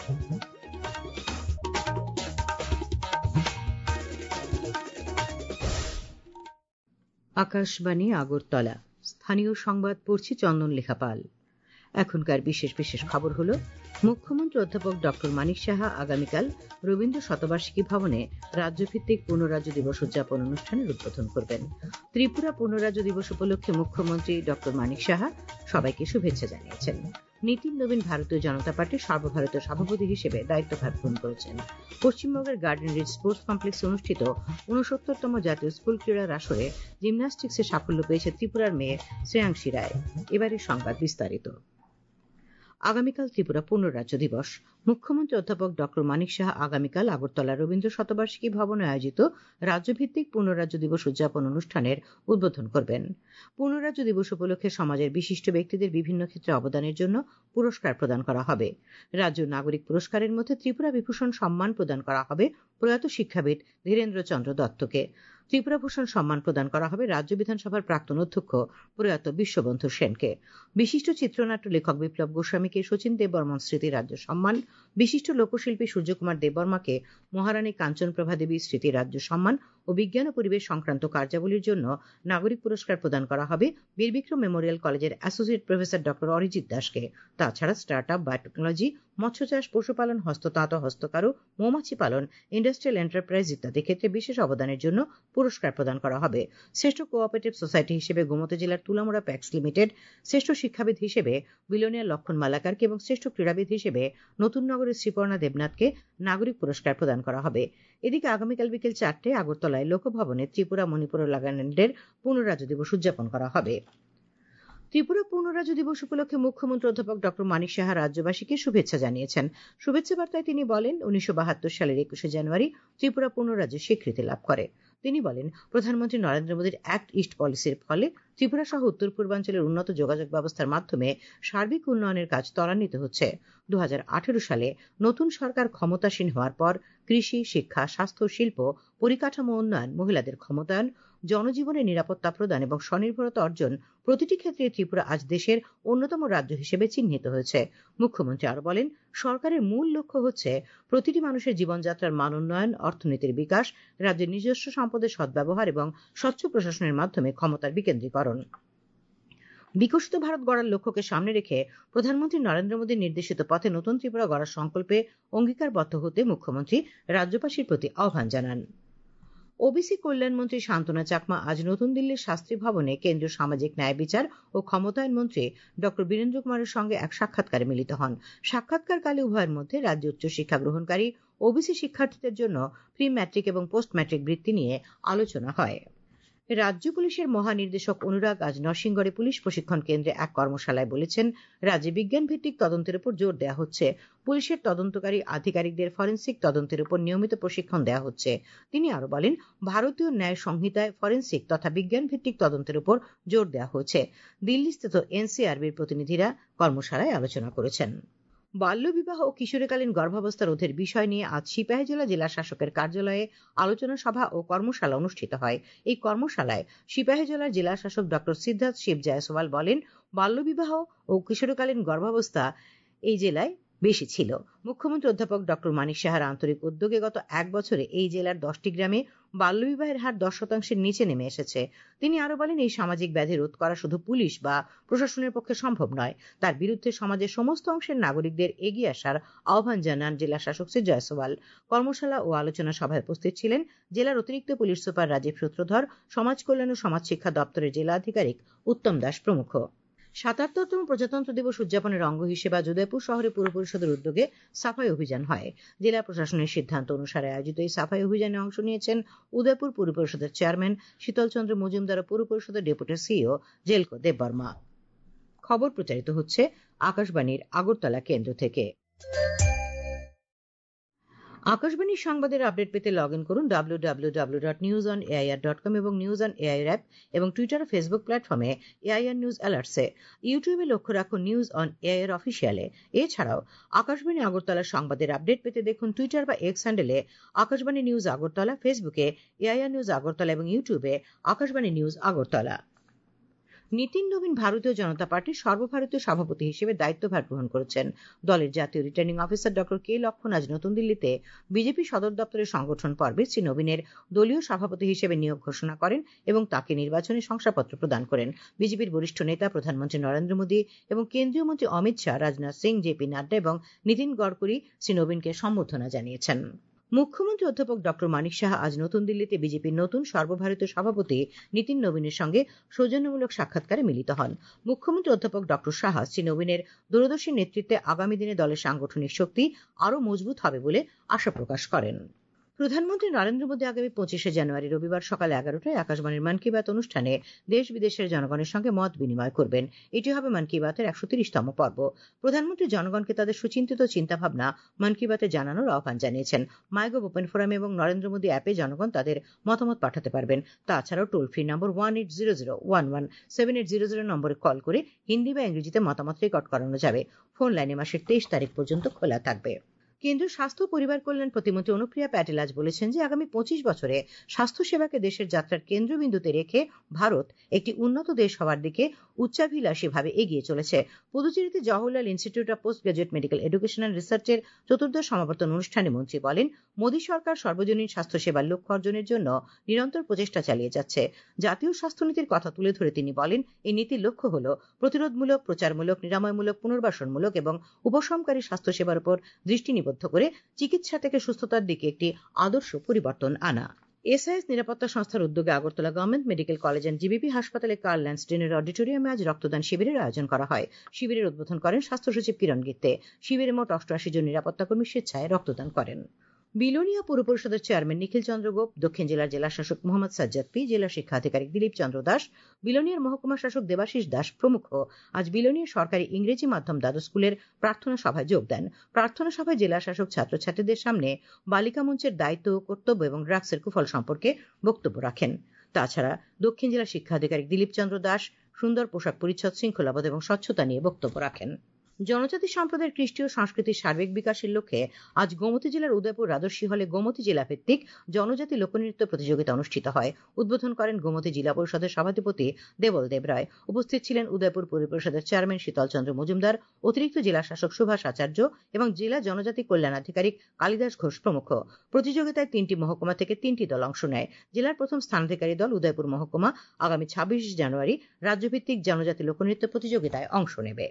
আকাশবাণী আগরতলা। স্থানীয় সংবাদ পড়ছি চন্দন লেখা পাল। এখনকার বিশেষ বিশেষ খবর হল, মুখ্যমন্ত্রী অধ্যাপক ডক্টর মানিক সাহা আগামীকাল রবীন্দ্র শতবার্ষিকী ভবনে রাজ্যভিত্তিক পূর্ণরাজ্য দিবস উদযাপন অনুষ্ঠানের উদ্বোধন করবেন। ত্রিপুরা পূর্ণরাজ্য দিবস উপলক্ষে মুখ্যমন্ত্রী ডক্টর মানিক সাহা সবাইকে শুভেচ্ছা জানিয়েছেন। নীতিন নবীন ভারতীয় জনতা পার্টির সর্বভারতীয় সভাপতি হিসেবে দায়িত্বভার গ্রহণ করেছেন। পশ্চিমবঙ্গের গার্ডেন রিচ স্পোর্টস কমপ্লেক্সে অনুষ্ঠিত ৬৯তম জাতীয় স্কুল ক্রীড়ার আসরে জিমন্যাস্টিক্সে সাফল্য পেয়েছে ত্রিপুরার মেয়ে শ্রেয়াংশী রায়। এবারের সংবাদ বিস্তারিত। আগামীকাল ত্রিপুরা পূর্ণরাজ্য দিবস। মুখ্যমন্ত্রী অধ্যাপক ডক্টর মানিক সাহা আগামীকাল আগরতলা রবীন্দ্র শতবার্ষিকী ভবনে আয়োজিত রাজ্যভিত্তিক পূর্ণরাজ্য দিবস উদযাপন অনুষ্ঠানের উদ্বোধন করবেন। পূর্ণরাজ্য দিবস উপলক্ষে সমাজের বিশিষ্ট ব্যক্তিদের বিভিন্ন ক্ষেত্রে অবদানের জন্য পুরস্কার প্রদান করা হবে। রাজ্য নাগরিক পুরস্কারের মধ্যে ত্রিপুরা বিভূষণ সম্মান প্রদান করা হবে প্রয়াত শিক্ষাবিদ ধীরেন্দ্র চন্দ্র দত্তকে। ত্রিপুরা ভূষণ সম্মান প্রদান করা হবে রাজ্য বিধানসভার প্রাক্তন অধ্যক্ষ প্রয়াত বিশ্ববন্ধু সেনকে। বিশিষ্ট চিত্রনাট্য লেখক বিপ্লব গোস্বামীকে শচীন দেববর্মন স্মৃতি রাজ্য সম্মান, বিশিষ্ট লোকশিল্পী সূর্যকুমার দেববর্মাকে মহারানী কাঞ্চনপ্রভা দেবী স্মৃতি রাজ্য সম্মান ও বিজ্ঞান ও পরিবেশ সংক্রান্ত কার্যাবলীর জন্য নাগরিক পুরস্কার প্রদান করা হবে বীরবিক্রম মেমোরিয়াল কলেজের অ্যাসোসিয়েট প্রফেসর ডক্টর অরিজিৎ দাসকে। তাছাড়া স্টার্ট আপ, বায়োটেকনোলজি, মৎস্য চাষ, পশুপালন, হস্ততাঁত, হস্তকারু, মৌমাছি পালন, ইন্ডাস্ট্রিয়াল এন্টারপ্রাইজ ইত্যাদি ক্ষেত্রে বিশেষ অবদানের জন্য পুরস্কার প্রদান করা হবে। শ্রেষ্ঠ কোঅপারেটিভ সোসাইটি হিসেবে গোমতী জেলার তুলামুড়া প্যাক্স লিমিটেড, শ্রেষ্ঠ শিক্ষাবিদ হিসেবে বিলোনিয়া লক্ষণ মালাকারকে এবং শ্রেষ্ঠ ক্রীড়াবিদ হিসেবে নতুন নগরের শ্রীপর্ণা দেবনাথকে নাগরিক পুরস্কার প্রদান করা হবে। এদিকে আগামীকাল বিকেল 4টায় আগরতলায় লোকভবনে ত্রিপুরা, মণিপুর ও নাগাল্যান্ডের পূর্ণরাজ্য দিবস উদযাপন করা হবে। ত্রিপুরা পূর্ণরাজ্য দিবস উপলক্ষে মুখ্যমন্ত্রী অধ্যাপক ডক্টর মানিক সাহা রাজ্যবাসীকে শুভেচ্ছা জানিয়েছেন। শুভেচ্ছা বার্তায় তিনি বলেন, 1972 সালের 21শে জানুয়ারি ত্রিপুরা পূর্ণরাজ্য স্বীকৃতি লাভ করে। তিনি বলেন, প্রধানমন্ত্রী নরেন্দ্র মোদীর অ্যাক্ট ইস্ট পলিসির ফলে ত্রিপুরা সহ উত্তর পূর্বাঞ্চলের উন্নত যোগাযোগ ব্যবস্থার মাধ্যমে সার্বিক উন্নয়নের কাজ ত্বরান্বিত হচ্ছে। 2018 সালে নতুন সরকার ক্ষমতাসীন হওয়ার পর কৃষি, শিক্ষা, স্বাস্থ্য, শিল্প, পরিকাঠামো উন্নয়ন, মহিলাদের ক্ষমতায়ন, জনজীবনে নিরাপত্তা প্রদান এবং স্বনির্ভরতা অর্জন প্রতিটি ক্ষেত্রে ত্রিপুরা আজ দেশের অন্যতম রাজ্য হিসেবে চিহ্নিত হয়েছে। মুখ্যমন্ত্রী আরো বলেন, সরকারের মূল লক্ষ্য হচ্ছে প্রতিটি মানুষের জীবনযাত্রার মান উন্নয়ন, অর্থনীতির বিকাশ, রাজ্যের নিজস্ব সম্পদের সদ্ব্যবহার এবং স্বচ্ছ প্রশাসনের মাধ্যমে ক্ষমতার বিকেন্দ্রীকরণ। বিকশিত ভারত গড়ার লক্ষ্যকে সামনে রেখে প্রধানমন্ত্রী নরেন্দ্র মোদীর নির্দেশিত পথে নতুন ত্রিপুরা গড়ার সংকল্পে অঙ্গীকারবদ্ধ হতে মুখ্যমন্ত্রী রাজ্যবাসীর প্রতি আহ্বান জানান। ওবিসি কল্যাণমন্ত্রী শান্তনা চাকমা আজ নতুন দিল্লির শাস্ত্রী ভবনে কেন্দ্রীয় সামাজিক ন্যায়, বিচার ও ক্ষমতায়ন মন্ত্রী ডক্টর বীরেন্দ্র কুমারের সঙ্গে এক সাক্ষাৎকারে মিলিত হন। সাক্ষাৎকারকালে উভয়ের মধ্যে রাজ্যে উচ্চশিক্ষা গ্রহণকারী ওবিসি শিক্ষার্থীদের জন্য প্রি ম্যাট্রিক এবং পোস্ট ম্যাট্রিক বৃত্তি নিয়ে আলোচনা হয়। রাজ্য পুলিশের মহানির্দেশক অনুরাগ আজ নরসিংগড়ে পুলিশ প্রশিক্ষণ কেন্দ্রে এক কর্মশালায় বলেছেন, রাজ্যে বিজ্ঞান ভিত্তিক তদন্তের উপর জোর দেওয়া হচ্ছে। পুলিশের তদন্তকারী আধিকারিকদের ফরেন্সিক তদন্তের উপর নিয়মিত প্রশিক্ষণ দেওয়া হচ্ছে। তিনি আরো বলেন, ভারতীয় ন্যায় সংহিতায় ফরেন্সিক তথা বিজ্ঞান ভিত্তিক তদন্তের উপর জোর দেওয়া হচ্ছে। দিল্লিস্থিত এনসিআরবির প্রতিনিধিরা কর্মশালায় আলোচনা করেছেন। বাল্যবিবাহ ও কিশোরীকালীন গর্ভাবস্থা রোধের বিষয় নিয়ে আজ সিপাহীজলা জেলা শাসকের কার্যালয়ে আলোচনা সভা ও কর্মশালা অনুষ্ঠিত হয়। এই কর্মশালায় সিপাহীজলার জেলা শাসক ডক্টর সিদ্ধার্থ শিব জয়সওয়াল বলেন, বাল্যবিবাহ ও কিশোরীকালীন গর্ভাবস্থা এই জেলায় বেশি ছিল। মুখ্যমন্ত্রী অধ্যাপক ডক্টর মানিক সাহার আন্তরিক উদ্যোগে গত এক বছরে এই জেলার 10টি গ্রামে বাল্যবিবাহের হার 10% নিচে নেমে এসেছে। তিনি আরো বলেন, এই সামাজিক ব্যাধি রোধ করা শুধু পুলিশ বা প্রশাসনের পক্ষে সম্ভব নয়। তার বিরুদ্ধে সমাজের সমস্ত অংশের নাগরিকদের এগিয়ে আসার আহ্বান জানান জেলা শাসক শ্রী জয়সওয়াল। কর্মশালা ও আলোচনা সভায় উপস্থিত ছিলেন জেলার অতিরিক্ত পুলিশ সুপার রাজীব সূত্রধর, সমাজ কল্যাণ ও সমাজ শিক্ষা দপ্তরের জেলা আধিকারিক উত্তম দাস প্রমুখ। ৭৭তম প্রজাতন্ত্র দিবস উদযাপনের অঙ্গ হিসেবে আজ উদয়পুর শহরে পুর পরিষদের উদ্যোগে সাফাই অভিযান হয়। জেলা প্রশাসনের সিদ্ধান্ত অনুসারে আয়োজিত এই সাফাই অভিযানে অংশ নিয়েছেন উদয়পুর পুর পরিষদের চেয়ারম্যান শীতল চন্দ্র মজুমদার ও পুর পরিষদের ডেপুটি সিইও জেলকো দেববর্মা। খবর প্রচারিত হচ্ছে আকাশবাণীর আগরতলা কেন্দ্র থেকে। আকাশবাণীর সংবাদের আপডেট পেতে লগ ইন করুন www.newsonair.com এবং নিউজ অন এআইআর অ্যাপ এবং টুইটার ও ফেসবুক প্ল্যাটফর্মে এআইআর নিউজ অ্যালার্টসে। ইউটিউবে লক্ষ্য রাখুন নিউজ অন এআইআর অফিসিয়ালে। এছাড়াও আকাশবাণী আগরতলার সংবাদের আপডেট পেতে দেখুন টুইটার বা এক্স হ্যান্ডেলে আকাশবাণী নিউজ আগরতলা, ফেসবুকে এআইআর নিউজ আগরতলা এবং ইউটিউবে আকাশবাণী নিউজ আগরতলা। নীতিন নবীন ভারতীয় জনতা পার্টির সর্বভারতীয় সভাপতি হিসেবে দায়িত্বভার গ্রহণ করেছেন। দলের জাতীয় রিটার্নিং অফিসার ডক্টর কে লক্ষণ আজ নতুন দিল্লিতে বিজেপি সদর দপ্তরের সংগঠন পর্বে শ্রী নবীনের দলীয় সভাপতি হিসেবে নিয়োগ ঘোষণা করেন এবং তাকে নির্বাচনী শংসাপত্র প্রদান করেন। বিজেপির বরিষ্ঠ নেতা প্রধানমন্ত্রী নরেন্দ্র মোদী এবং কেন্দ্রীয় মন্ত্রী অমিত শাহ, রাজনাথ সিং, জেপি নাড্ডা এবং নীতিন গডকরি শ্রী নবীনকে সম্বর্ধনা জানিয়েছেন। মুখ্যমন্ত্রী অধ্যাপক ডক্টর মানিক সাহা আজ নতুন দিল্লিতে বিজেপির নতুন সর্বভারতীয় সভাপতি নীতিন নবীনের সঙ্গে সৌজন্যমূলক সাক্ষাৎকারে মিলিত হন। মুখ্যমন্ত্রী অধ্যাপক ডক্টর সাহা শ্রী নবীনের দূরদর্শী নেতৃত্বে আগামী দিনে দলের সাংগঠনিক শক্তি আরও মজবুত হবে বলে আশা প্রকাশ করেন। প্রধানমন্ত্রী নরেন্দ্র মোদী আগামী 25শে জানুয়ারি রবিবার সকাল 11টায় আকাশবাণীর মন কি বাত অনুষ্ঠানে দেশ বিদেশের জনগণের সঙ্গে মত বিনিময় করবেন। এটি হবে মন কি বাতের 130তম পর্ব। প্রধানমন্ত্রী জনগণকে তাদের সুচিন্তিত চিন্তাভাবনা মন কি বাতে জানানোর আহ্বান জানিয়েছেন। মাইগভ ওপেন ফোরামে এবং নরেন্দ্র মোদী অ্যাপে জনগণ তাদের মতামত পাঠাতে পারবেন। তাছাড়াও টোল ফ্রি নম্বর 1800117800 নম্বরে কল করে হিন্দি বা ইংরেজিতে মতামত রেকর্ড করানো যাবে। ফোন লাইনে মাসের 23 তারিখ পর্যন্ত খোলা থাকবে। কেন্দ্রীয় স্বাস্থ্য ও পরিবার কল্যাণ প্রতিমন্ত্রী অনুপ্রিয়া প্যাটেল আজ বলেছেন যে আগামী 25 বছরে স্বাস্থ্যসেবাকে দেশের যাত্রার কেন্দ্রবিন্দুতে রেখে ভারত একটি উন্নত দেশ হওয়ার দিকে উচ্চাভিলাষীভাবে এগিয়ে চলেছে। পুদুচেরিতে Jawaharlal institute of post graduate medical education and রিসার্চের চতুর্দশ সমাবর্তন অনুষ্ঠানে মন্ত্রী বলেন, মোদী সরকার সর্বজনীন স্বাস্থ্যসেবার লক্ষ্য অর্জনের জন্য নিরন্তর প্রচেষ্টা চালিয়ে যাচ্ছে। জাতীয় স্বাস্থ্যনীতির কথা তুলে ধরে তিনি বলেন, এই নীতির লক্ষ্য হল প্রতিরোধমূলক, প্রচারমূলক, নিরাময়মূলক, পুনর্বাসনমূলক এবং উপশমকারী স্বাস্থ্যসেবার উপর দৃষ্টি নিবদ্ধ করে চিকিৎসা থেকে সুস্থতার দিকে একটি আদর্শ পরিবর্তন আনা। এসআইএস নিরাপত্তা সংস্থার উদ্যোগে Agartala government medical college and GBP হাসপাতালে কার্ল ল্যান্সডেনের অডিটোরিয়ামে আজ রক্তদান শিবিরের আয়োজন করা হয়। শিবিরের উদ্বোধন করেন স্বাস্থ্য সচিব কিরণ গিত্তে। শিবিরে মোট 88 জন নিরাপত্তাকর্মী স্বেচ্ছায় রক্তদান করেন। বিলোনিয়া পৌর পরিষদের চেয়ারম্যান নিখিল চন্দ্র গোপ, দক্ষিণ জেলার জেলাশাসক মোহাম্মদ সাজ্জাদ পি, জেলা শিক্ষা আধিকারিক দিলীপ চন্দ্র দাস, বিলোনিয়ার মহকুমা শাসক দেবাশিস দাস প্রমুখ আজ বিলোনিয়া সরকারি ইংরেজি মাধ্যম দ্বাদশ স্কুলের প্রার্থনা সভায় যোগ দেন। প্রার্থনা সভায় জেলা শাসক ছাত্রছাত্রীদের সামনে বালিকা মঞ্চের দায়িত্ব, কর্তব্য এবং ড্রাগসের কুফল সম্পর্কে বক্তব্য রাখেন। তাছাড়া দক্ষিণ জেলা শিক্ষা আধিকারিক দিলীপ চন্দ্র দাস সুন্দর পোশাক পরিচ্ছদ, শৃঙ্খলাবোধ এবং স্বচ্ছতা নিয়ে বক্তব্য রাখেন। জনজাতি সম্প্রদায়ের কৃষ্টি ও সাংস্কৃতিক সার্বিক বিকাশের লক্ষ্যে আজ গোমতী জেলার উদয়পুর রাজস্বী হলে গোমতী জেলা ভিত্তিক জনজাতি লোকনৃত্য প্রতিযোগিতা অনুষ্ঠিত হয়। উদ্বোধন করেন গোমতী জেলা পরিষদের সভাধিপতি দেবল দেব রায়। উপস্থিত ছিলেন উদয়পুর পৌর পরিষদের চেয়ারম্যান শীতল চন্দ্র মজুমদার, অতিরিক্ত জেলা শাসক সুভাষ আচার্য এবং জেলা জনজাতি কল্যাণ আধিকারিক কালিদাস ঘোষ প্রমুখ। প্রতিযোগিতায় 3টি মহকুমা থেকে 3টি দল অংশ নেয়। জেলার প্রথম স্থানাধিকারী দল উদয়পুর মহকুমা আগামী 26 জানুয়ারি রাজ্যভিত্তিক জনজাতি লোকনৃত্য প্রতিযোগিতায় অংশ নেবে।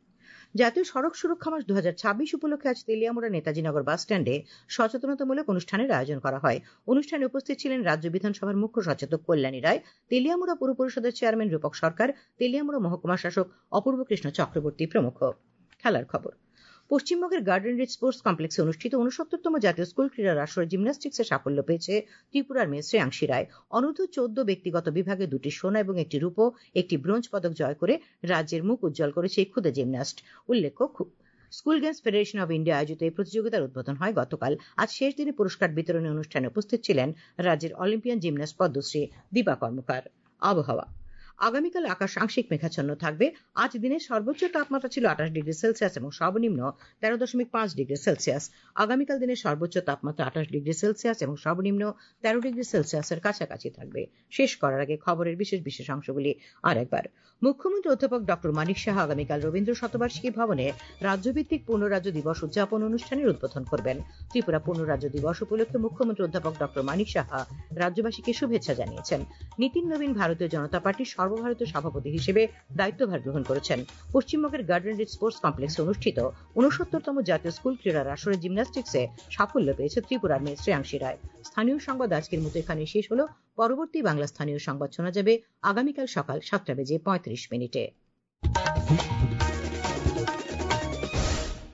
জাতীয় সড়ক সুরক্ষা মাস 2026 উপলক্ষে আজ তেলিয়ামুড়া নেতাজিনগর বাস স্ট্যান্ডে সচেতনতামূলক অনুষ্ঠানের আয়োজন করা হয়। অনুষ্ঠানে উপস্থিত ছিলেন রাজ্য বিধানসভার মুখ্য সচেতক কল্যাণী রায়, তেলিয়ামুড়া পৌর পরিষদের চেয়ারম্যান রূপক সরকার, তেলিয়ামুড়া মহকুমা শাসক অপূর্ব কৃষ্ণ চক্রবর্তী প্রমুখ। খেলার খবর। পশ্চিমবঙ্গের গার্ডেন রিচ স্পোর্টস কমপ্লেক্সে অনুষ্ঠিত 69তম জাতীয় স্কুল ক্রীড়ার আসরে জিমন্যাস্টিক্সে সাফল্য পেয়েছে ত্রিপুরার মেয়ে শ্রেয়াংশী রায়। অনূর্ধ্ব 14 ব্যক্তিগত বিভাগে 2টি সোনা এবং 1টি রূপো, 1টি ব্রোঞ্জ পদক জয় করে রাজ্যের মুখ উজ্জ্বল করেছে এই ক্ষুদে জিমন্যাস্ট। উল্লেখ্য, school games federation of India আয়োজিত এই প্রতিযোগিতার উদ্বোধন হয় গতকাল। আজ শেষ দিনে পুরস্কার বিতরণী অনুষ্ঠানে উপস্থিত ছিলেন রাজ্যের অলিম্পিয়ান জিমন্যাস্ট পদ্মশ্রী দীপা কর্মকার। আবহাওয়া। আগামীকাল আকাশ আংশিক মেঘাচ্ছন্ন থাকবে। আজ দিনের সর্বোচ্চ তাপমাত্রা ছিল 28 ডিগ্রি সেলসিয়াস এবং সর্বনিম্ন 13.5 ডিগ্রি সেলসিয়াস। আগামীকাল দিনের সর্বোচ্চ তাপমাত্রা 28 ডিগ্রি সেলসিয়াস এবং সর্বনিম্ন 13 ডিগ্রি সেলসিয়াসের কাছাকাছি থাকবে। শেষ করার আগে খবরের বিশেষ অংশগুলি আরেকবার। মুখ্যমন্ত্রী অধ্যাপক ডক্টর মানিক সাহা আগামীকাল রবীন্দ্র শতবার্ষিকী ভবনে রাজ্যভিত্তিক পূর্ণরাজ্য দিবস উদযাপন অনুষ্ঠানের উদ্বোধন করবেন। ত্রিপুরা পূর্ণরাজ্য দিবস উপলক্ষে মুখ্যমন্ত্রী অধ্যাপক ডক্টর মানিক সাহা রাজ্যবাসীকে শুভেচ্ছা জানিয়েছেন। নীতিন নবীন ভারতীয় জনতা পার্টির সর্বভারতীয় সভাপতি হিসেবে দায়িত্বভার গ্রহণ করেছেন। পশ্চিমবঙ্গের গার্ডেন রিচ স্পোর্টস কমপ্লেক্সে অনুষ্ঠিত 69তম জাতীয় স্কুল ক্রীড়ার আসরে জিমন্যাস্টিক্সে সাফল্য পেয়েছে ত্রিপুরার মেয়ে শ্রেয়াংশী রায়। স্থানীয় সংবাদ আজকের মতো এখানে শেষ হলো। পরবর্তী বাংলা স্থানীয় সংবাদ শোনা যাবে আগামীকাল সকাল 7:35 মিনিটে।